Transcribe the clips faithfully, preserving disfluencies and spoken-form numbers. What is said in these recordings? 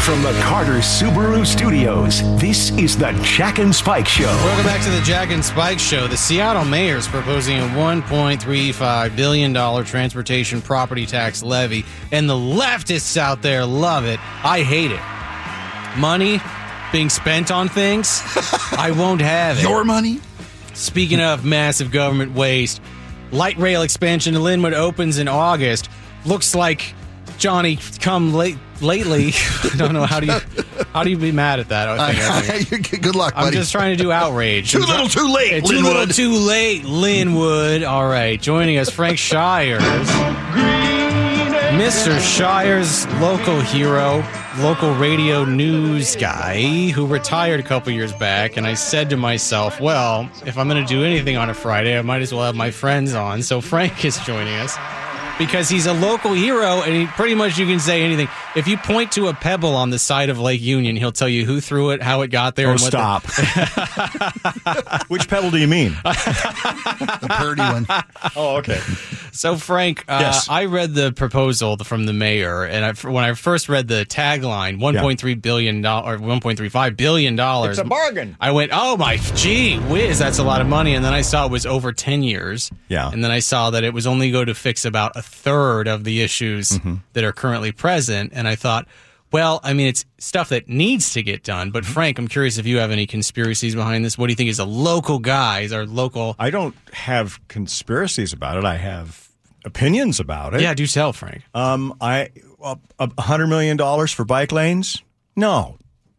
From the Carter Subaru Studios, this is the Jack and Spike Show. Welcome back to the Jack and Spike Show. The Seattle mayor is proposing a one point three five billion dollars transportation property tax levy, and the leftists out there love it. I hate it. Money being spent on things, I won't have it. Your money? Speaking of massive government waste, light rail expansion to Linwood opens in August. Looks like Johnny come late lately. I don't know, how do you how do you be mad at that? I think, I think. Good luck, buddy. I'm just trying to do outrage. Too little, too late, It's too little, too late, Linwood. All right, joining us, Frank Shires, Mister Shires, local hero, local radio news guy who retired a couple years back. And I said to myself, well, if I'm going to do anything on a Friday, I might as well have my friends on. So Frank is joining us, because he's a local hero, and he, pretty much you can say anything. If you point to a pebble on the side of Lake Union, he'll tell you who threw it, how it got there. Oh, and what stop. The- Which pebble do you mean? The Purdy one. Oh, okay. So, Frank, uh, Yes. I read the proposal from the mayor, and I, when I first read the tagline, one point three billion dollars or one point three five billion dollars. It's a bargain. I went, oh, my gee whiz, that's a lot of money. And then I saw it was over ten years. Yeah. And then I saw that it was only going to fix about a third of the issues Mm-hmm. that are currently present. And I thought, well, I mean, it's stuff that needs to get done. But, Frank, I'm curious if you have any conspiracies behind this. What do you think is a local guy, is our local... I don't have conspiracies about it. I have opinions about it. Yeah, do tell, Frank. Um, I a hundred million dollars for bike lanes? No,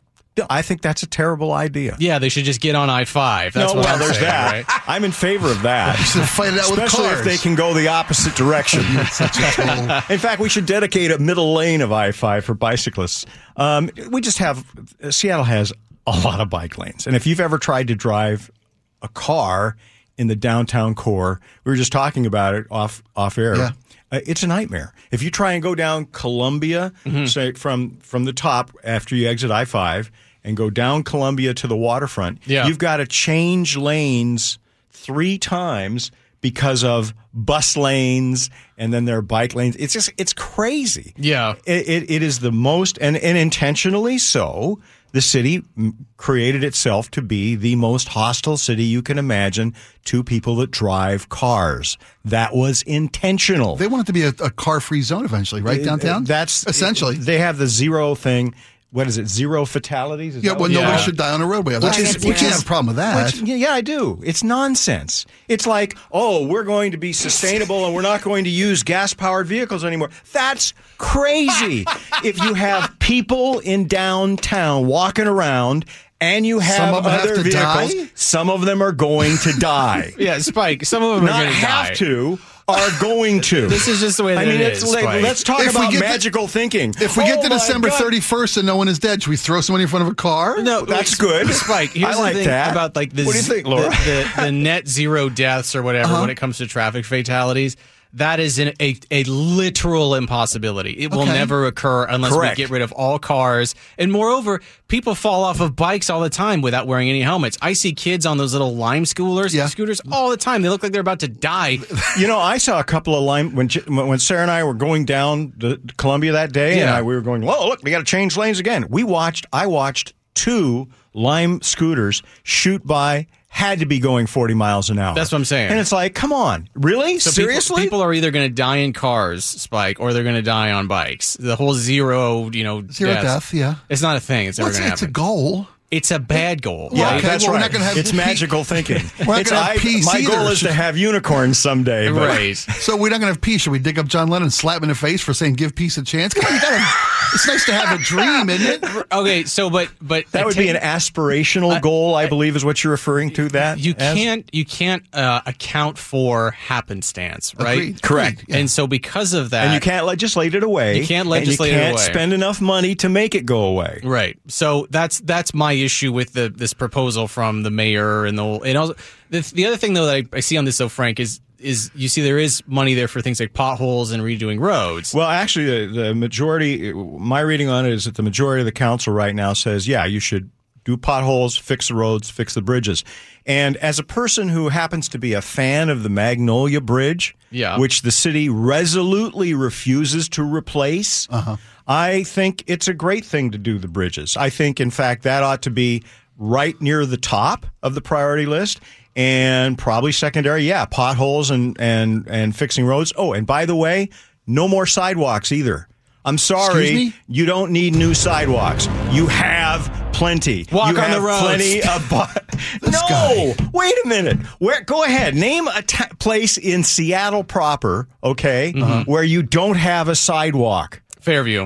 I think that's a terrible idea. Yeah, they should just get on I five. That's no, what well, I'm there's saying, that. right? I'm in favor of that. Should fight it out with Especially cars. if they can go the opposite direction. Such a total- In fact, we should dedicate a middle lane of I five for bicyclists. Um, we just have Seattle has a lot of bike lanes, and if you've ever tried to drive a car in the downtown core, we were just talking about it off off air. Yeah. Uh, it's a nightmare. If you try and go down Columbia, Mm-hmm. say from from the top after you exit I five, and go down Columbia to the waterfront, Yeah. you've got to change lanes three times because of bus lanes, and then there are bike lanes. It's just it's crazy. Yeah. It, it, it is the most, and, and intentionally so, the city m- created itself to be the most hostile city you can imagine to people that drive cars. That was intentional. They want it to be a, a car-free zone eventually, right, downtown? That's essentially. They have the zero thing. What is it? Zero fatalities? Is Yeah, that well, what- nobody Yeah. should die on a roadway. That's, Which is- we which can't is- have a problem with that. Which, yeah, yeah, I do. It's nonsense. It's like, oh, we're going to be sustainable and we're not going to use gas-powered vehicles anymore. That's crazy. If you have people in downtown walking around and you have Some of them other have to vehicles, die? some of them are going to die. Yeah, Spike, some of them are Not going to have die. to, are going to. This is just the way that I mean, it it's is, like, Spike. let's talk If we about get to- magical thinking. If we get Oh to my December God. thirty-first and no one is dead, should we throw somebody in front of a car? No, That's good. Spike, here's I like the thing that. about like the, What do you think, Laura? the, the, the net zero deaths or whatever Uh-huh. when it comes to traffic fatalities. That is an, a, a literal impossibility. It will Okay. never occur unless Correct. we get rid of all cars. And moreover, people fall off of bikes all the time without wearing any helmets. I see kids on those little Lime schoolers, Yeah. scooters all the time. They look like they're about to die. You know, I saw a couple of lime when J- when Sarah and I were going down to Columbia that day, and Yeah. I, we were going, "Whoa, look, we got to change lanes again." We watched. I watched two Lime scooters shoot by. Had to be going forty miles an hour. That's what I'm saying. And it's like, come on, really? So people- Seriously? People, are either going to die in cars, Spike, or they're going to die on bikes. The whole zero, you know, Zero deaths. death, yeah. It's not a thing. It's Well, never it's, going to it's a happen. goal. It's a bad goal. Yeah, Okay, that's well, we're right. not gonna have it's pe- magical thinking. We're not It's- gonna have I- peace my goal either. is to have unicorns someday. But Right. So we're not going to have peace. Should we dig up John Lennon and slap him in the face for saying give peace a chance? Come on, you gotta, it's nice to have a dream, isn't it? Okay, so but but That would be an aspirational I- goal, I believe, is what you're referring to. That you as? can't you can't uh, account for happenstance, right? Agreed. Correct. Agreed, yeah. And so because of that, and you can't legislate it away. You can't and legislate it you can't away. spend enough money to make it go away. right. So that's that's my issue with the this proposal from the mayor and the and also the, the other thing though that I, I see on this though, Frank, is is you see there is money there for things like potholes and redoing roads. Well, actually, the, the majority, my reading on it is that the majority of the council right now says, yeah, you should Do potholes, fix the roads, fix the bridges. And as a person who happens to be a fan of the Magnolia Bridge, Yeah. which the city resolutely refuses to replace, uh-huh. I think it's a great thing to do the bridges. I think, in fact, that ought to be right near the top of the priority list. And probably secondary, yeah, potholes and, and, and fixing roads. Oh, and by the way, no more sidewalks either. I'm sorry, Excuse me? you don't need new sidewalks. You have plenty. Walk you on have the roads. Plenty of bu- no, guy. wait a minute. Where? Go ahead. Name a ta- place in Seattle proper, okay, Mm-hmm. where you don't have a sidewalk. Fairview.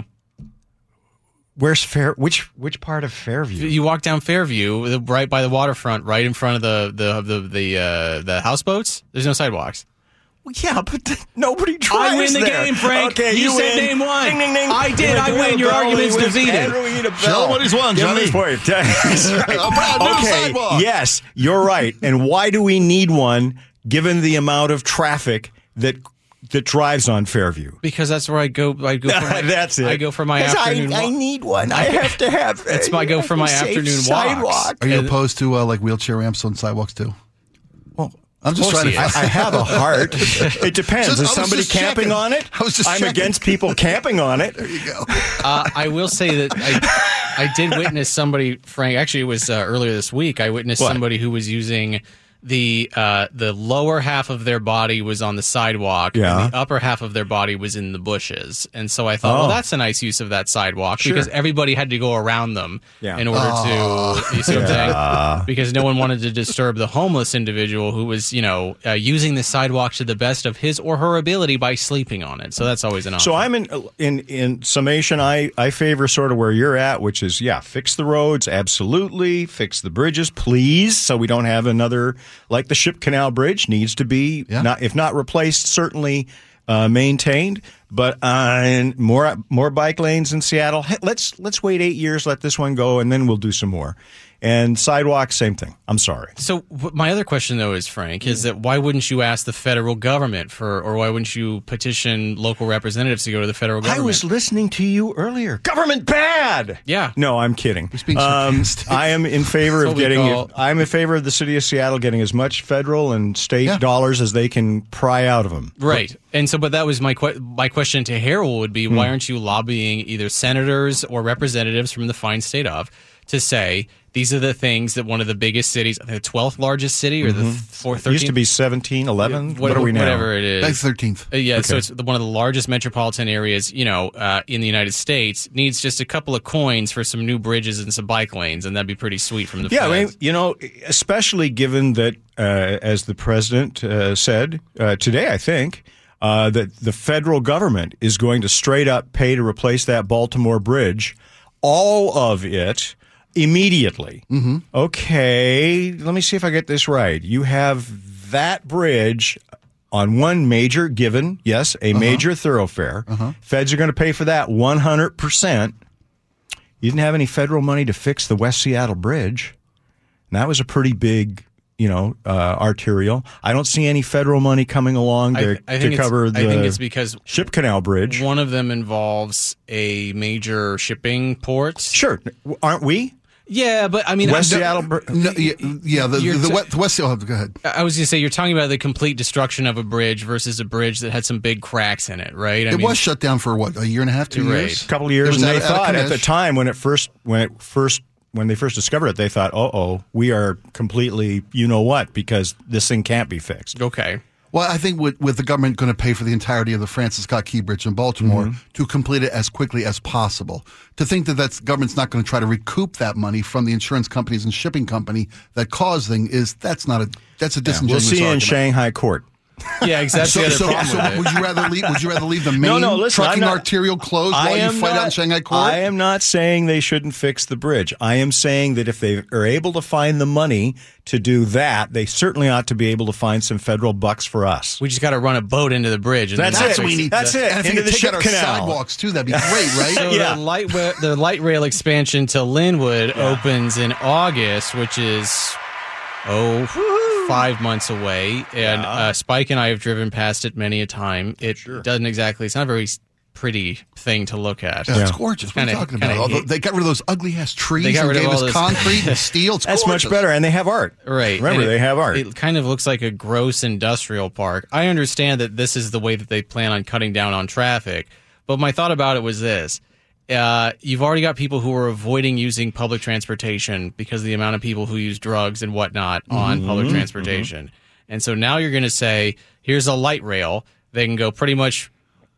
Where's Fair? Which which part of Fairview? You walk down Fairview, the- right by the waterfront, right in front of the the the the, uh, the houseboats. There's no sidewalks. Well, yeah, but th- nobody drives I win the there. game, Frank. Okay, You you, said win. name one. Ding, ding, ding. I did. I Give win. him Your a bell. argument's He wins. defeated. Andrew, we need a Show bell. him what he's won, Give him Johnny. this point. That's right. A brand new Okay, sidewalk. yes, you're right. And why do we need one, given the amount of traffic that that drives on Fairview? Because that's where I go. I go. For my, That's it. I go for my 'Cause afternoon I, I walk. need one. I have to have. It's my go for my safe afternoon walks. sidewalk. Are you And- opposed to uh, like wheelchair ramps on sidewalks too? Well, I'm just course trying he to. is. I, I have a heart. It depends. Just- I Is was somebody just camping checking. on it? I was just I'm checking. against people camping on it. There you go. Uh, I will say that I, I did witness somebody, Frank. Actually, it was uh, earlier this week. I witnessed What? somebody who was using the uh, the lower half of their body was on the sidewalk, Yeah. and the upper half of their body was in the bushes. And so I thought, Oh. well, that's a nice use of that sidewalk Sure. because everybody had to go around them Yeah. in order to, you see what I'm saying? Because no one wanted to disturb the homeless individual who was, you know, uh, using the sidewalk to the best of his or her ability by sleeping on it. So that's always an option. So I'm in in in summation. I I favor sort of where you're at, which is yeah, fix the roads, absolutely, fix the bridges, please, so we don't have another like the Ship Canal Bridge needs to be Yeah. not if not replaced, certainly uh, maintained. But uh, and more more bike lanes in Seattle. Hey, let's let's wait eight years, let this one go, and then we'll do some more. And sidewalks, same thing. I'm sorry. So w- my other question, though, is Frank, is that why wouldn't you ask the federal government for, or why wouldn't you petition local representatives to go to the federal government? I was listening to you earlier. Government bad. Yeah. No, I'm kidding. being Um, sarcastic. I am in favor That's of what we getting. call- I'm in favor of the city of Seattle getting as much federal and state Yeah. dollars as they can pry out of them. Right. And so, but that was my que- my question to Harold would be, why aren't you lobbying either senators or representatives from the fine state of to say these are the things that one of the biggest cities, the twelfth largest city or the fourth, It used to thirteenth? be seventeen, eleven. What, What- are we now? Whatever it is. That's thirteenth. Uh, yeah, so Okay. it's the, one of the largest metropolitan areas, you know, uh, in the United States. Needs just a couple of coins for some new bridges and some bike lanes, and that'd be pretty sweet from the Yeah, I mean, feds. you know, especially given that, uh, as the president uh, said uh, today, I think, uh, that the federal government is going to straight up pay to replace that Baltimore bridge, all of it immediately. Mm-hmm. Okay, let me see if I get this right. You have that bridge on one major given, yes, a major thoroughfare. Feds are going to pay for that one hundred percent. You didn't have any federal money to fix the West Seattle Bridge. And that was a pretty big, you know, uh, arterial. I don't see any federal money coming along I, to, I to think cover it's, the I think it's because Ship Canal Bridge. one of them involves a major shipping port. Sure, aren't we? Yeah, but I mean, West I, Seattle. Br- No, yeah, yeah, the, You're the, the, t- west, the west. Oh, go ahead. I was going to say you're talking about the complete destruction of a bridge versus a bridge that had some big cracks in it, right? I It mean, was shut down for what, a year and a half, two Right. years? a couple of It years, was and out they of- out of thought at the Kanesh. time when it first when it first when they first discovered it, they thought, "Oh, oh, we are completely, you know what, because this thing can't be fixed." okay. Well, I think with, with the government going to pay for the entirety of the Francis Scott Key Bridge in Baltimore Mm-hmm. to complete it as quickly as possible. To think that that's government's not going to try to recoup that money from the insurance companies and shipping company that caused thing is that's not a that's a We'll disingenuous see you in argument. Shanghai court. Yeah, exactly. So, the other so, problem so with it. would you rather leave? Would you rather leave the main No, no, listen, trucking I'm not- arterial closed I while you am fight not, out in Shanghai court? I am not saying they shouldn't fix the bridge. I am saying that if they are able to find the money to do that, they certainly ought to be able to find some federal bucks for us. We just got to run a boat into the bridge. And That's then That's it. what we need. That's it. And if Into you the could take ship out our canal. sidewalks too, that'd be great, right? So Yeah. the light wa- the light rail expansion to Linwood opens in August, which is oh five months away. And uh, Spike and I have driven past it many a time. It doesn't exactly. It's not very pretty thing to look at. Yeah, it's gorgeous. What Kinda- are you talking kinda about? Although hate- they got rid of those ugly ass trees They got and rid of gave all us this- concrete and steel. It's That's gorgeous. much better, and they have art. Right. Remember, And they it- have art. It kind of looks like a gross industrial park. I understand that this is the way that they plan on cutting down on traffic, but my thought about it was this. Uh, you've already got people who are avoiding using public transportation because of the amount of people who use drugs and whatnot on Mm-hmm. public transportation. And so now you're going to say, here's a light rail. They can go pretty much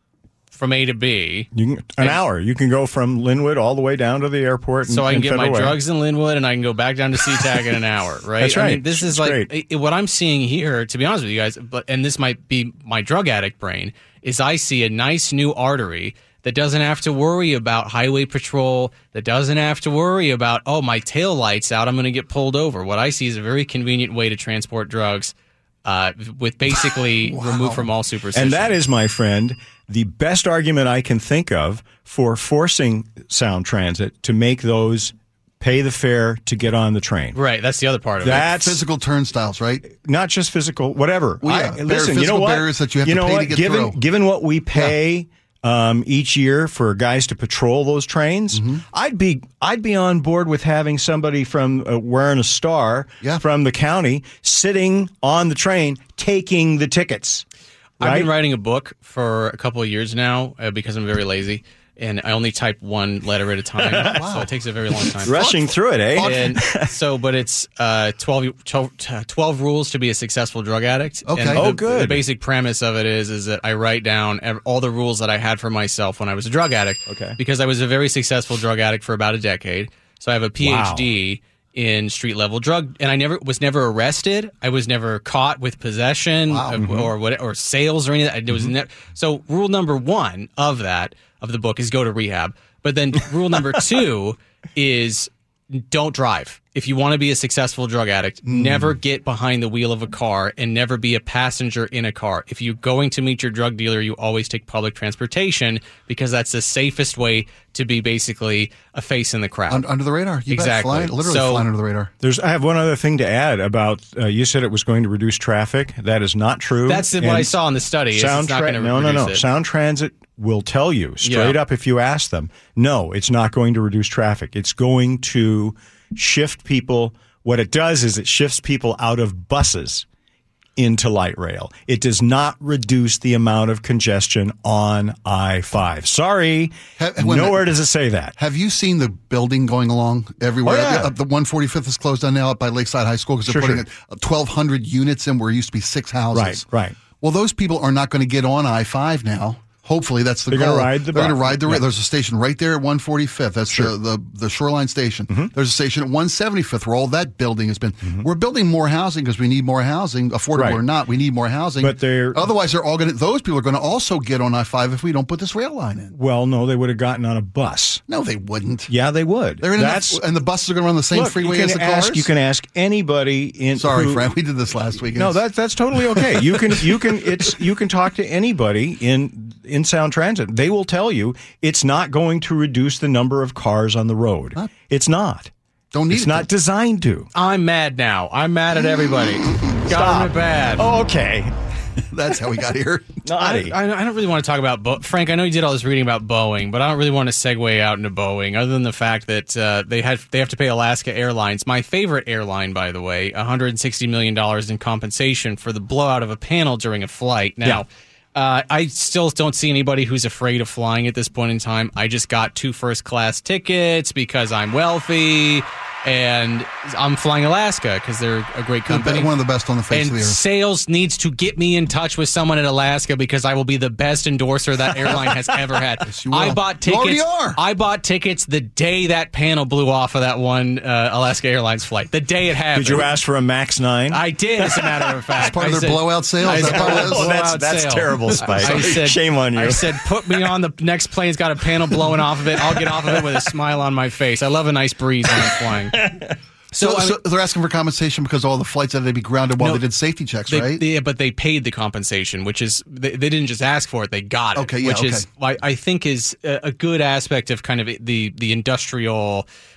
from A to B. You can, an And- hour. You can go from Linwood all the way down to the airport. And, So I can and get my Federal Way. drugs in Linwood, and I can go back down to SeaTac in an hour, right? That's I right. mean, this is It's like great. it- what I'm seeing here. To be honest with you guys, but and this might be my drug addict brain. Is I see a nice new artery that doesn't have to worry about highway patrol. That doesn't have to worry about oh my tail lights out. I'm going to get pulled over. What I see is a very convenient way to transport drugs, uh, with basically removed from all superstition. And that is, my friend, the best argument I can think of for forcing Sound Transit to make those pay the fare to get on the train. right. That's the other part of it. That's Physical turnstiles, right? not just physical, whatever. Well, yeah, I, there are listen, you know physical what? barriers that you have to know pay to what? get given, through. Given what we pay um, each year for guys to patrol those trains, Mm-hmm. I'd be I'd be on board with having somebody from uh, wearing a star Yeah. from the county sitting on the train taking the tickets. I've right? been writing a book for a couple of years now uh, because I'm very lazy, and I only type one letter at a time, so it takes a very long time. Rushing through it, eh? And so, but it's uh, twelve, twelve, twelve rules to be a successful drug addict. Okay. And Oh, the, good. The basic premise of it is is that I write down ev- all the rules that I had for myself when I was a drug addict. Okay. Because I was a very successful drug addict for about a decade. So I have a P H D in street level drug, and I never was never arrested. I was never caught with possession Wow. of- or what or sales or anything. There was ne- so rule number one of that of the book is go to rehab. But then rule number two is don't drive. If you want to be a successful drug addict, never get behind the wheel of a car and never be a passenger in a car. If you're going to meet your drug dealer, you always take public transportation because that's the safest way to be basically a face in the crowd. Un- under the radar. You bet. Exactly. Flying, literally So- flying under the radar. There's. I have one other thing to add about. Uh, you said it was going to reduce traffic. That is not true. That's what And I saw in the study. Is Sound it's not tra- going to no, no, no. reduce it. Sound Transit will tell you straight Yeah. up if you ask them. No, it's not going to reduce traffic. It's going to shift people. What it does is it shifts people out of buses into light rail. It does not reduce the amount of congestion on I five. Sorry, Ha- wait a minute. nowhere does it say that. Have you seen the building going along everywhere? Oh, yeah. Uh, The one forty-fifth is closed down now up by Lakeside High School because they're Sure, putting twelve hundred units in where it used to be six houses. Right, right. Well, those people are not going to get on I five now. Hopefully, that's the They're goal. gonna ride the They're going to bus. ride the. Yeah. There's a station right there at one forty-fifth. That's the, the the Shoreline Station. Mm-hmm. There's a station at one seventy-fifth where all that building has been. We're building more housing because we need more housing, affordable Right. or not. We need more housing. But they're- otherwise they're all going to. Those people are going to also get on I five if we don't put this rail line in. Well, no, they would have gotten on a bus. No, they wouldn't. Yeah, they would. They're in That's enough, and the buses are going to run the same look, freeway you as can the ask, cars. You can ask anybody in. Sorry, who, Frank. We did this last week. No, It's- that's that's totally okay. You can you can it's you can talk to anybody in in Sound Transit. They will tell you it's not going to reduce the number of cars on the road. Huh? It's not. Don't need It's it not to. designed to. I'm mad now. I'm mad at everybody. Got Stop. it bad. Oh, okay. That's how we got here. Naughty. I, I don't really want to talk about Bo- Frank. I know you did all this reading about Boeing, but I don't really want to segue out into Boeing, other than the fact that uh, they had they have to pay Alaska Airlines, my favorite airline, by the way, one hundred sixty million dollars in compensation for the blowout of a panel during a flight. Now, uh, I still don't see anybody who's afraid of flying at this point in time. I just got two first class tickets because I'm wealthy. And I'm flying Alaska because they're a great company. One of the best on the face And of the earth. sales needs to get me in touch with someone at Alaska because I will be the best endorser that airline has ever had. you will. I bought You tickets. already are. I bought tickets the day that panel blew off of that one uh, Alaska Airlines flight. The day it happened. Did you ask for a Max nine? I did, as a matter of fact. part of I their blowout sale? I Is that said, what it is? blowout Oh, that's- that's sale. terrible, Spike. I said, Shame on you. I said, put me on the next plane's got a panel blowing off of it. I'll get off of it with a smile on my face. I love a nice breeze when I'm flying. So, I so mean- they're asking for compensation because all the flights had to be grounded while No, they did safety checks, They, right? they- but they paid the compensation, which is they, they didn't just ask for it; they got it. Okay, yeah, which okay. is I, I think is a, a good aspect of kind of the the industrial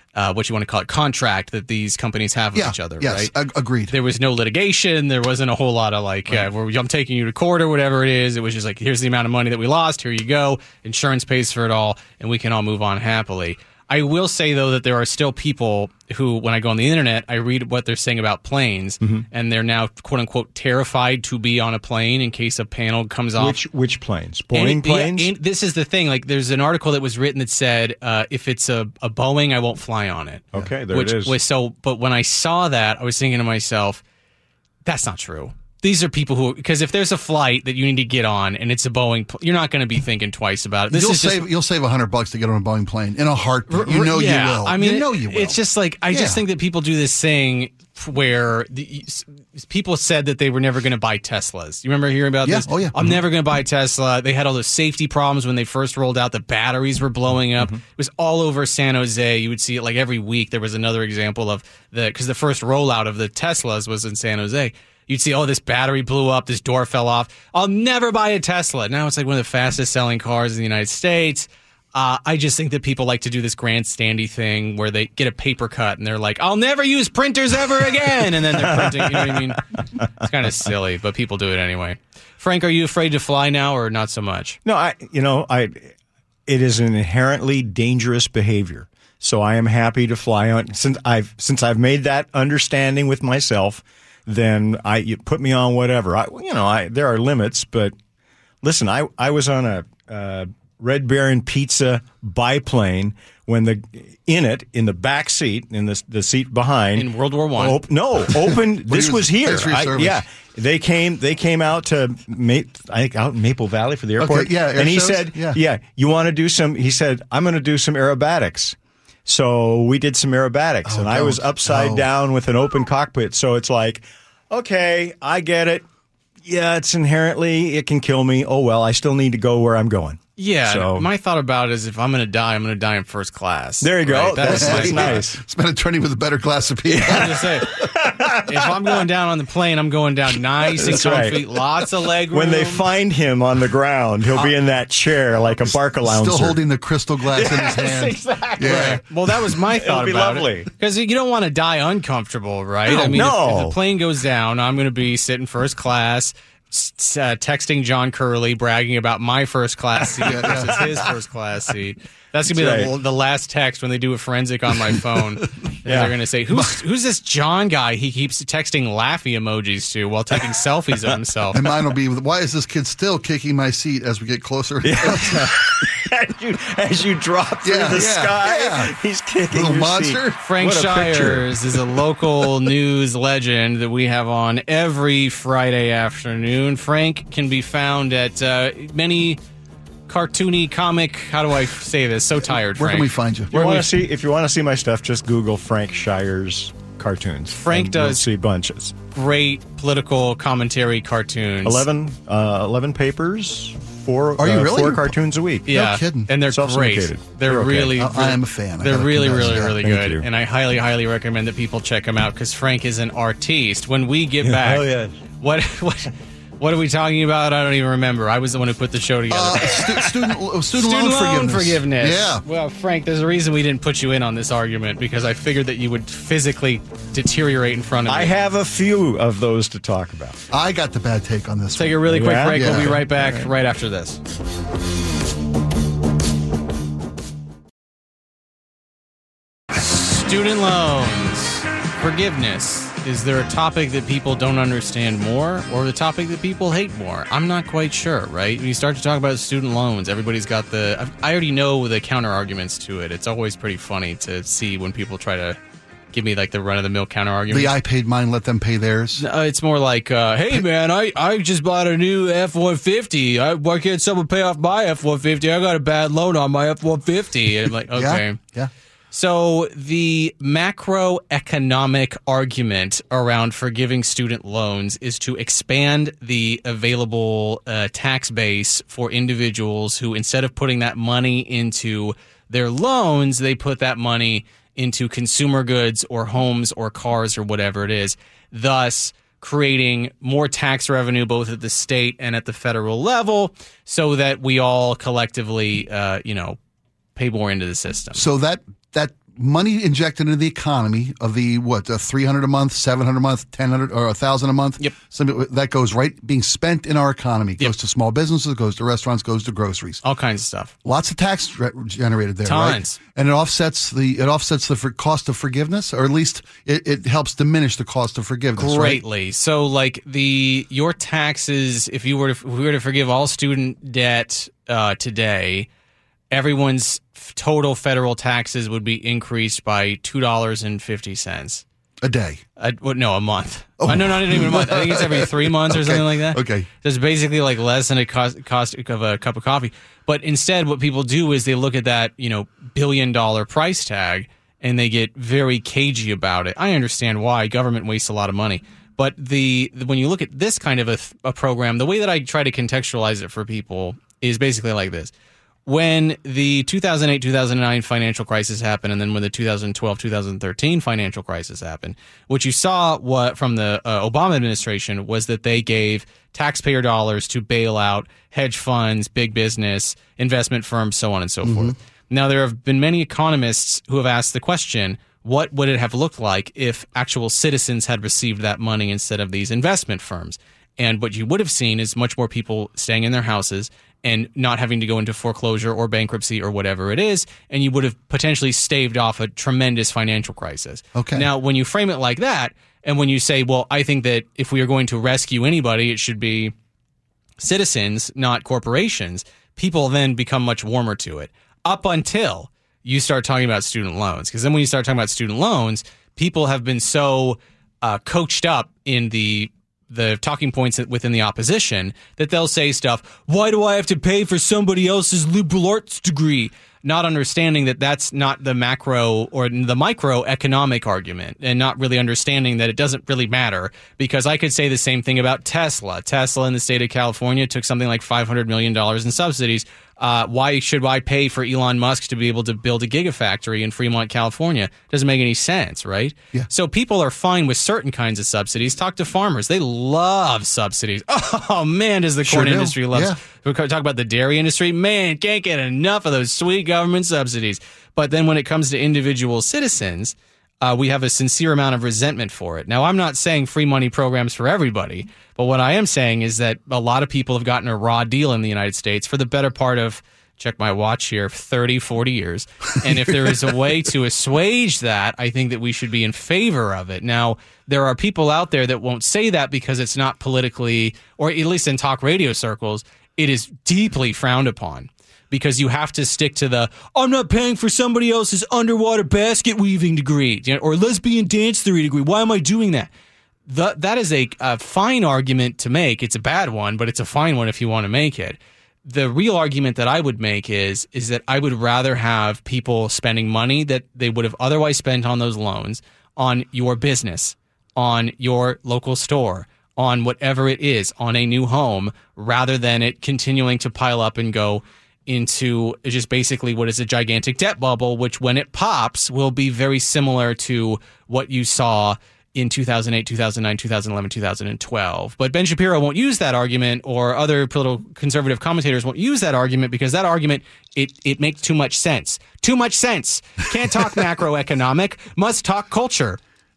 uh, what you want to call it, contract that these companies have with Yeah, each other, yes, right? ag- agreed. There was no litigation. There wasn't a whole lot of like, uh, where I'm taking you to court or whatever it is. It was just like, here's the amount of money that we lost. Here you go. Insurance pays for it all, and we can all move on happily. I will say, though, that there are still people who, when I go on the internet, I read what they're saying about planes, mm-hmm. and they're now, quote unquote, terrified to be on a plane in case a panel comes off. Which which planes? Boeing and, planes? Yeah, and this is the thing. Like, there's an article that was written that said, uh, if it's a, a Boeing, I won't fly on it. Okay, there which it is. Was so, but when I saw that, I was thinking to myself, that's not true. These are people who, because if there's a flight that you need to get on and it's a Boeing, you're not going to be thinking twice about it. This you'll is save just, you'll save a hundred bucks to get on a Boeing plane in a heartbeat. You know yeah, you will. I mean, you know you will. It's just like I Yeah. just think that people do this thing where the, people said that they were never going to buy Teslas. You remember hearing about Yeah. this? Oh, yeah. I'm Mhm. never going to buy a Tesla. They had all those safety problems when they first rolled out. The batteries were blowing up. Mm-hmm. It was all over San Jose. You would see it like every week. There was another example of the because the first rollout of the Teslas was in San Jose. You'd see, oh, this battery blew up, this door fell off. I'll never buy a Tesla. Now it's like one of the fastest selling cars in the United States. Uh, I just think that people like to do this grandstandy thing where they get a paper cut and they're like, I'll never use printers ever again. And then they're printing, you know what I mean? It's kind of silly, but people do it anyway. Frank, are you afraid to fly now or not so much? No, I you know, I it is an inherently dangerous behavior. So I am happy to fly on since I've since I've made that understanding with myself. Then I you put me on whatever. I, you know, I there are limits, but listen, I, I was on a uh, Red Baron Pizza biplane when the in it in the back seat in the the seat behind In World War One. Op- no, open. This was- was here. thanks for your I- service. yeah, they came. They came out to Ma- I think out in Maple Valley for the airport. Okay, yeah, air and he shows? said, Yeah. yeah, you want to do some? He said, I'm going to do some aerobatics. So we did some aerobatics, Oh, and I was don't. upside No. down with an open cockpit. So it's like, okay, I get it. Yeah, it's inherently, it can kill me. Oh, well, I still need to go where I'm going. Yeah, So- my thought about it is if I'm going to die, I'm going to die in first class. There you go. Right? That was That's my- nice. Spend a attorney with a better class of people. I'm just saying, if I'm going down on the plane, I'm going down nice and That's right. comfy, lots of leg room. When they find him on the ground, he'll be in that chair like a Barca Louncer. Still holding the crystal glass in his hand. exactly. Yeah. Right. Well, that was my thought be about lovely. Because you don't want to die uncomfortable, right? No, I mean, no. if, if the plane goes down, I'm going to be sitting first class, s- uh, texting John Curley, bragging about my first class seat Yeah, yeah. versus his first class seat. That's going to be That's the, right. the last text when they do a forensic on my phone. And Yeah. they're going to say, who's, who's this John guy he keeps texting laughy emojis to while taking selfies of himself? And mine will be, why is this kid still kicking my seat as we get closer? as, you, as you drop through Yeah, the yeah, sky, yeah. he's kicking Little your monster. seat. Frank What a picture. Shires is a local news legend that we have on every Friday afternoon. Frank can be found at uh, many cartoony comic. How do I say this? So tired, Where Frank. can we find you? If you want to see, if you want to see my stuff, just Google Frank Shires cartoons. Frank and you'll does- see bunches. Great political commentary cartoons. Eleven, uh, eleven papers, four. Are you uh, really? Four cartoons a week. Yeah, kidding. and they're great. Self-syndicated. They're They're okay. really, I- I am a fan. I They're gotta really, confess, really, yeah. really Thank good, you. and I highly, highly recommend that people check them out because Frank is an artiste. When we get back, Oh, yeah. what, what, what are we talking about? I don't even remember. I was the one who put the show together. Uh, stu- student, student, Student loan, loan forgiveness. forgiveness. Yeah. Well, Frank, there's a reason we didn't put you in on this argument because I figured that you would physically deteriorate in front of me. I have a few of those to talk about. I got the bad take on this Take a one. really quick Yeah? break. We'll be Yeah. right back right after this. Student loans, forgiveness. Is there a topic that people don't understand more or the topic that people hate more? I'm not quite sure, right? When you start to talk about student loans, everybody's got the... I've- I already know the counter arguments to it. It's always pretty funny to see when people try to give me like the run-of-the-mill counter arguments. The I paid mine, let them pay theirs. Uh, it's more like, uh, hey, man, I, I just bought a new F one fifty. I, why can't someone pay off my F one fifty? I got a bad loan on my F one fifty. And I'm like, okay. Yeah. Yeah. So the macroeconomic argument around forgiving student loans is to expand the available uh, tax base for individuals who, instead of putting that money into their loans, they put that money into consumer goods or homes or cars or whatever it is, thus creating more tax revenue both at the state and at the federal level so that we all collectively, uh, you know, pay more into the system. So that that money injected into the economy of the, what, uh, three hundred a month, seven hundred a month, ten hundred or one thousand a month. Yep. Some, that goes right, being spent in our economy. It Yep. goes to small businesses, goes to restaurants, goes to groceries. All kinds of stuff. Lots of tax re- generated there, Tons. right? And it offsets the it offsets the for cost of forgiveness, or at least it, it helps diminish the cost of forgiveness. Greatly. Right? So, like the your taxes, if you were to, if we were to forgive all student debt uh, today, everyone's f- total federal taxes would be increased by two dollars and fifty cents A day. Uh, well, no, a month. Oh. Uh, no, not even a month. I think it's every three months or Okay. something like that. Okay. So it's basically like less than a cost, cost of a cup of coffee. But instead, what people do is they look at that, you know, billion dollar price tag and they get very cagey about it. I understand why. Government wastes a lot of money. But the when you look at this kind of a, a program, the way that I try to contextualize it for people is basically like this. When the two thousand eight, two thousand nine financial crisis happened, and then when the two thousand twelve, two thousand thirteen financial crisis happened, what you saw what from the uh, Obama administration was that they gave taxpayer dollars to bail out hedge funds, big business, investment firms, so on and so mm-hmm. forth. Now, there have been many economists who have asked the question, what would it have looked like if actual citizens had received that money instead of these investment firms? And what you would have seen is much more people staying in their houses and not having to go into foreclosure or bankruptcy or whatever it is, and you would have potentially staved off a tremendous financial crisis. Okay. Now, when you frame it like that, and when you say, well, I think that if we are going to rescue anybody, it should be citizens, not corporations, people then become much warmer to it, up until you start talking about student loans. Because then when you start talking about student loans, people have been so uh, coached up in the the talking points within the opposition that they'll say stuff, why do I have to pay for somebody else's liberal arts degree? Not understanding that that's not the macro or the microeconomic argument, and not really understanding that it doesn't really matter, because I could say the same thing about Tesla. Tesla in the state of California took something like five hundred million dollars in subsidies. Uh, why should I pay for Elon Musk to be able to build a gigafactory in Fremont, California? Doesn't make any sense, right? Yeah. So people are fine with certain kinds of subsidies. Talk to farmers. They love subsidies. Oh, man, does the Sure corn do. industry love Yeah. We talk about the dairy industry. Man, can't get enough of those sweet government subsidies. But then when it comes to individual citizens, uh, we have a sincere amount of resentment for it. Now, I'm not saying free money programs for everybody, but what I am saying is that a lot of people have gotten a raw deal in the United States for the better part of, check my watch here, thirty, forty years. And if there is a way to assuage that, I think that we should be in favor of it. Now, there are people out there that won't say that because it's not politically, or at least in talk radio circles, it is deeply frowned upon, because you have to stick to the, I'm not paying for somebody else's underwater basket weaving degree, you know, or lesbian dance theory degree. Why am I doing that? The, that is a, a fine argument to make. It's a bad one, but it's a fine one if you want to make it. The real argument that I would make is, is that I would rather have people spending money that they would have otherwise spent on those loans on your business, on your local store, on whatever it is, on a new home, rather than it continuing to pile up and go into just basically what is a gigantic debt bubble, which when it pops will be very similar to what you saw in two thousand eight, two thousand nine, two thousand eleven, two thousand twelve. But Ben Shapiro won't use that argument, or other political conservative commentators won't use that argument, because that argument, it, it makes too much sense. Too much sense. Can't talk macroeconomic, must talk culture.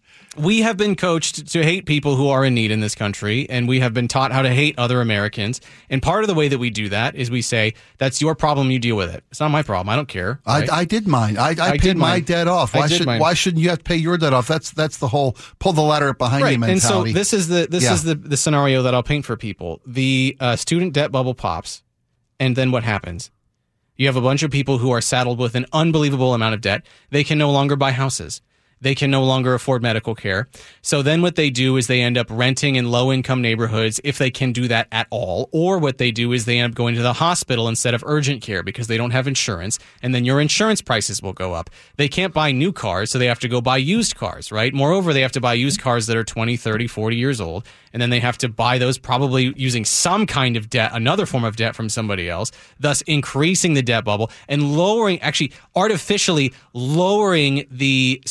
We have been coached to hate people who are in need in this country, and we have been taught how to hate other Americans. And part of the way that we do that is we say, that's your problem, you deal with it. It's not my problem. I don't care. Right? I, I did mine. I, I, I paid did my mine. debt off. I Why did should mine. Why shouldn't you have to pay your debt off? That's that's the whole pull the ladder up behind Right. you mentality. And so this is the this Yeah. is the, the scenario that I'll paint for people. The uh, student debt bubble pops, and then what happens? You have a bunch of people who are saddled with an unbelievable amount of debt. They can no longer buy houses. They can no longer afford medical care. So then what they do is they end up renting in low-income neighborhoods, if they can do that at all. Or what they do is they end up going to the hospital instead of urgent care because they don't have insurance, and then your insurance prices will go up. They can't buy new cars, so they have to go buy used cars, right? Moreover, they have to buy used cars that are twenty, thirty, forty years old, and then they have to buy those probably using some kind of debt, another form of debt from somebody else, thus increasing the debt bubble and lowering, actually artificially lowering the stock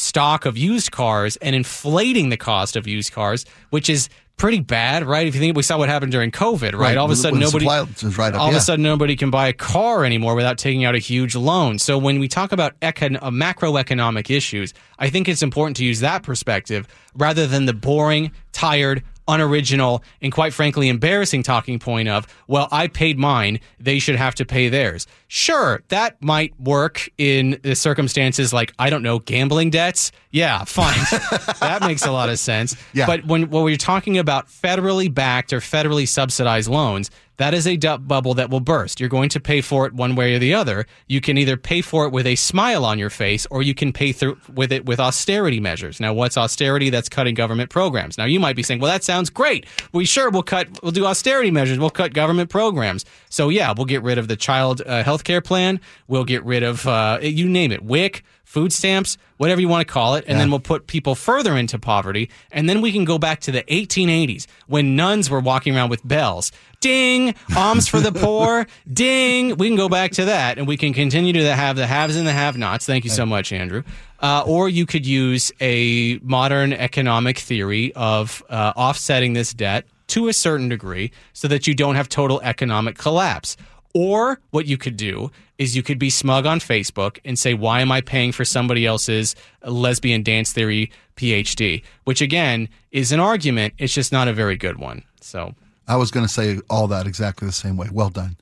stock of used cars and inflating the cost of used cars, which is pretty bad, right? If you think we saw what happened during COVID, right? Right. All of a sudden, When the nobody, supply is right up, all of yeah. a sudden, nobody can buy a car anymore without taking out a huge loan. So when we talk about econ- uh, macroeconomic issues, I think it's important to use that perspective rather than the boring, tired, unoriginal, and quite frankly embarrassing talking point of, well, I paid mine, they should have to pay theirs. Sure, that might work in the circumstances like, I don't know, gambling debts. Yeah, fine. That makes a lot of sense. Yeah. But when, when we're talking about federally backed or federally subsidized loans, that is a du- bubble that will burst. You're going to pay for it one way or the other. You can either pay for it with a smile on your face, or you can pay through with it with austerity measures. Now, what's austerity? That's cutting government programs. Now, you might be saying, well, that sounds great. We sure we'll cut, we'll do austerity measures. We'll cut government programs. So, yeah, we'll get rid of the child uh, health care plan. We'll get rid of, uh, you name it, W I C, food stamps, whatever you want to call it, and Yeah. then we'll put people further into poverty, and then we can go back to the eighteen eighties when nuns were walking around with bells. Ding! Alms for the poor. Ding! We can go back to that, and we can continue to have the haves and the have-nots. Thank you so much, Andrew. Uh, or you could use a modern economic theory of uh, offsetting this debt to a certain degree so that you don't have total economic collapse. Or what you could do is you could be smug on Facebook and say, why am I paying for somebody else's lesbian dance theory P H D? Which, again, is an argument. It's just not a very good one. So I was going to say all that exactly the same way. Well done.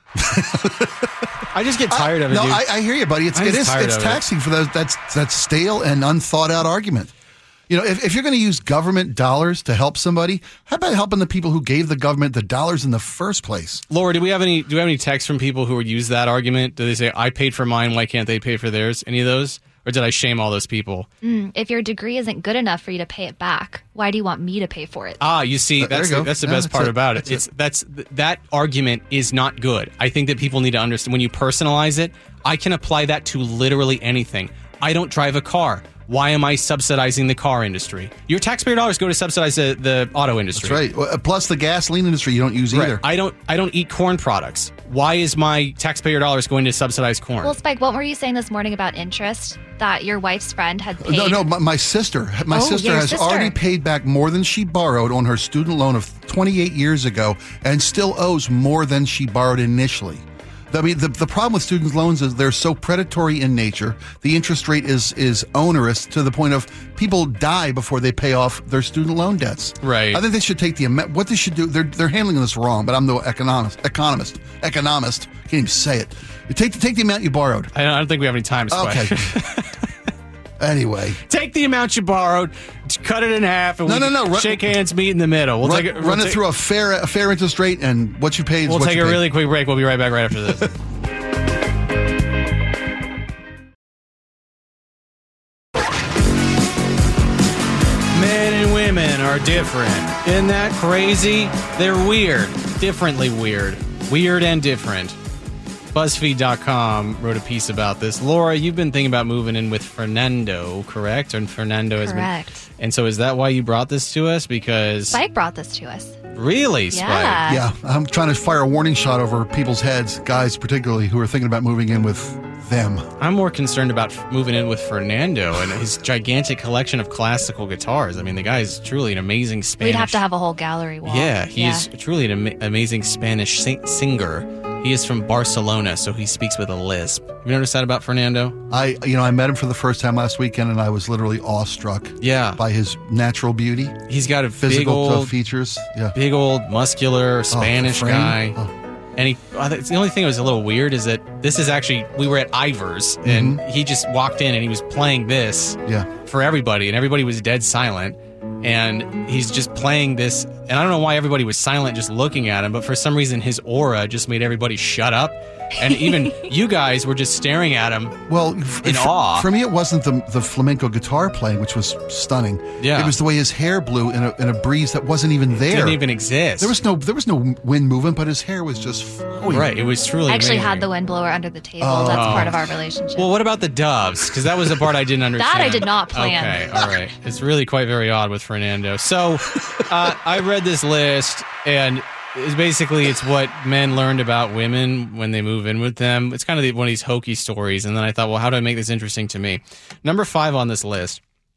I just get tired of it, no, dude. I, I hear you, buddy. It's, I'm it just is tired it's of it. taxing for those. That's that's stale and unthought out argument. You know, if, if you're going to use government dollars to help somebody, how about helping the people who gave the government the dollars in the first place? Laura, do we have any do we have any texts from people who would use that argument? Do they say, I paid for mine, why can't they pay for theirs? Any of those? Or did I shame all those people? Mm, if your degree isn't good enough for you to pay it back, why do you want me to pay for it? Ah, you see, Uh, there that's you the, go. that's the Yeah, best that's part it. about it. That's It's that's that argument is not good. I think that people need to understand when you personalize it. I can apply that to literally anything. I don't drive a car. Why am I subsidizing the car industry? Your taxpayer dollars go to subsidize the, the auto industry. That's right. Well, Plus the gasoline industry you don't use Right. either. I don't I don't eat corn products. Why is my taxpayer dollars going to subsidize corn? Well, Spike, what were you saying this morning about interest? That your wife's friend had paid? No, no, my, my sister. My Oh, sister your has sister. already paid back more than she borrowed on her student loan of twenty-eight years ago and still owes more than she borrowed initially. I mean, the, the problem with student loans is they're so predatory in nature. The interest rate is is onerous to the point of people die before they pay off their student loan debts. Right. I think they should take the amount. What they should do, they're they're handling this wrong. But I'm no economist. Economist. Economist. Can't even say it. You take the, take the amount you borrowed. I, don't, I don't think we have any time, Spike. Okay. Anyway. Take the amount you borrowed, cut it in half, and No, we no, no, run- shake hands, meet in the middle. We'll run take it, we'll run it take- through a fair a fair interest rate, and what you paid is We'll what take you a paid. really quick break. We'll be right back right after this. Men and women are different. Isn't that crazy? They're weird. Differently weird. Weird and different. BuzzFeed dot com wrote a piece about this. Laura, you've been thinking about moving in with Fernando, correct? And Fernando has Correct. been. And so is that why you brought this to us? Because. Spike brought this to us. Really, Spike? Yeah. Yeah, I'm trying to fire a warning shot over people's heads, guys particularly, who are thinking about moving in with them. I'm more concerned about f- moving in with Fernando and his gigantic collection of classical guitars. I mean, the guy is truly an amazing Spanish. We'd have to have a whole gallery wall. Yeah, he is truly an ama- amazing Spanish sing- singer. He is from Barcelona, so he speaks with a lisp. Have you noticed that about Fernando? I, you know, I met him for the first time last weekend, and I was literally awestruck. Yeah. By his natural beauty, He's got a physical big old, features. Yeah. big old muscular Spanish frame. guy. Oh. And he, uh, it's the only thing that was a little weird is that this is actually, we were at Ivers, and he just walked in and he was playing this Yeah. for everybody, and everybody was dead silent. And he's just playing this, and I don't know why everybody was silent just looking at him, but for some reason his aura just made everybody shut up. And even you guys were just staring at him. Well, f- In for, awe. for me, it wasn't the the flamenco guitar playing, which was stunning. Yeah. It was the way his hair blew in a in a breeze that wasn't even there. Didn't even exist. There was no there was no wind movement, but his hair was just flowing. Right, it was truly I actually amazing. had the windblower under the table. That's part of our relationship. Well, what about the doves? Because that was the part I didn't understand. I did not plan. Okay, all right. It's really quite very odd with Fernando. So uh, I read this list, and it's basically it's what men learned about women when they move in with them. It's kind of the, one of these hokey stories. And then I thought, well, how do I make this interesting to me? Number five on this list,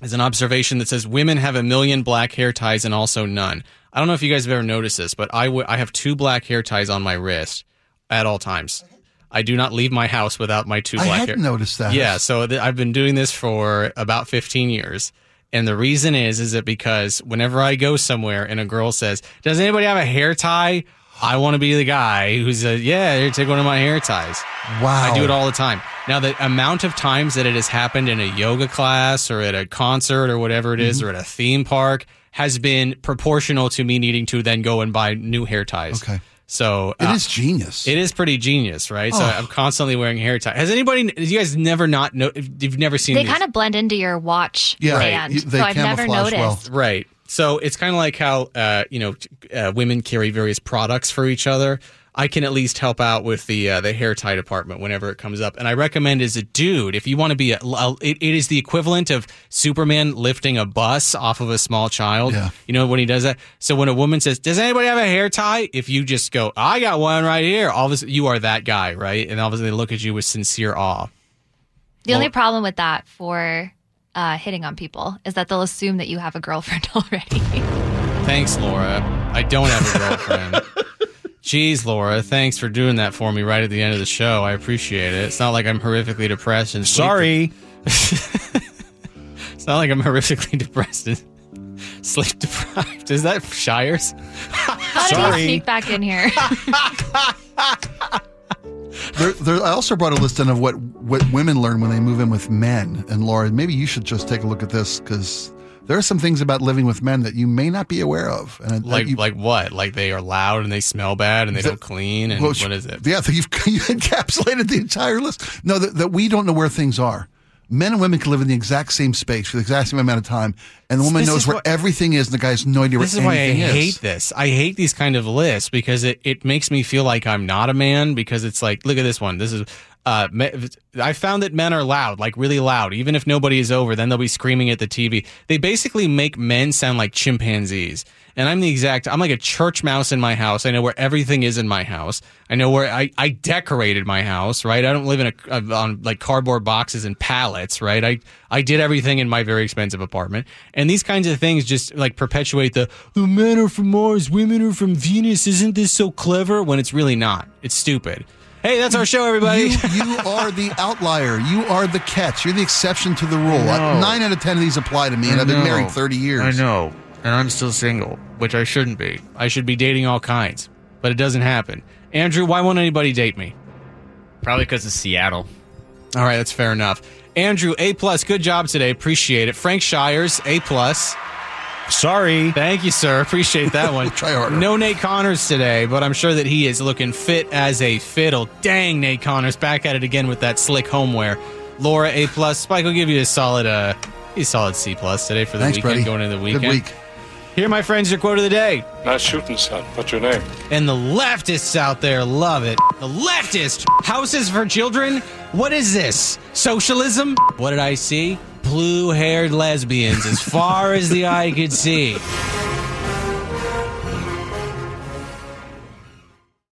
is an observation that says women have a million black hair ties and also none. I don't know if you guys have ever noticed this, but I, w- I have two black hair ties on my wrist at all times. I do not leave my house without my two black hair. I hadn't noticed that. Yeah, so th- I've been doing this for about fifteen years. And the reason is, is that because whenever I go somewhere and a girl says, does anybody have a hair tie? I want to be the guy who says, yeah, here, take one of my hair ties. Wow. I do it all the time. Now, the amount of times that it has happened in a yoga class or at a concert or whatever it is, mm-hmm. or at a theme park has been proportional to me needing to then go and buy new hair ties. Okay. So it uh, is genius. It is pretty genius, right? Oh. So I'm constantly wearing hair ties. Has anybody? You guys never not know? You've never seen? They these? kind of blend into your watch Yeah, band, right. They so I've never camouflage noticed. well. Right. So it's kind of like how uh, you know uh, women carry various products for each other. I can at least help out with the uh, the hair tie department whenever it comes up. And I recommend as a dude, if you want to be a, a it, it is the equivalent of Superman lifting a bus off of a small child. Yeah. You know when he does that? So when a woman says, does anybody have a hair tie? If you just go, I got one right here, all of a sudden you are that guy, right? And all of a sudden they look at you with sincere awe. The Well- only problem with that for uh, hitting on people is that they'll assume that you have a girlfriend already. Thanks, Laura. I don't have a girlfriend. Jeez, Laura, thanks for doing that for me right at the end of the show. I appreciate it. It's not like I'm horrifically depressed and sleep- Sorry. It's not like I'm horrifically depressed and sleep deprived. Is that Shires? How did Sorry. you sneak back in here? There, there, I also brought a list in of what, what women learn when they move in with men. And Laura, maybe you should just take a look at this because there are some things about living with men that you may not be aware of. And Like you, like what? Like they are loud and they smell bad and they The- don't clean and well, what is it? Yeah, you've you encapsulated the entire list. No, that, that we don't know where things are. Men and women can live in the exact same space for the exact same amount of time, and the woman This knows is where what- everything is, and the guy has no idea where This is why I anything hate is. this. I hate these kind of lists because it, it makes me feel like I'm not a man because it's like, look at this one. This is, uh, me- I found that men are loud, like really loud. Even if nobody is over, then they'll be screaming at the T V. They basically make men sound like chimpanzees. And I'm the exact, I'm like a church mouse in my house. I know where everything is in my house. I know where I, I decorated my house, right? I don't live in a, on like cardboard boxes and pallets, right? I, I did everything in my very expensive apartment. And these kinds of things just like perpetuate the, the men are from Mars, women are from Venus. Isn't this so clever? When it's really not. It's stupid. Hey, that's our show, everybody. You, you are the outlier. You are the catch. You're the exception to the rule. know. Nine out of ten of these apply to me, and I've been married thirty years. I know. And I'm still single, which I shouldn't be. I should be dating all kinds, but it doesn't happen. Andrew, why won't anybody date me? Probably because of Seattle. All right, that's fair enough. Andrew, A plus, good job today. Appreciate it. Frank Shires, A plus. Sorry. Thank you, sir. Appreciate that one. Try harder. No Nate Connors today, but I'm sure that he is looking fit as a fiddle. Dang, Nate Connors, back at it again with that slick homeware. Laura, A plus. Spike will give you a solid, uh, a solid C plus today for the Thanks, weekend, buddy. going into the weekend. Good week. Here, my friends, your quote of the day. Nice shooting, son. What's your name? And the leftists out there love it. The leftist houses for children. What is this? Socialism? What did I see? Blue-haired lesbians as far as the eye could see.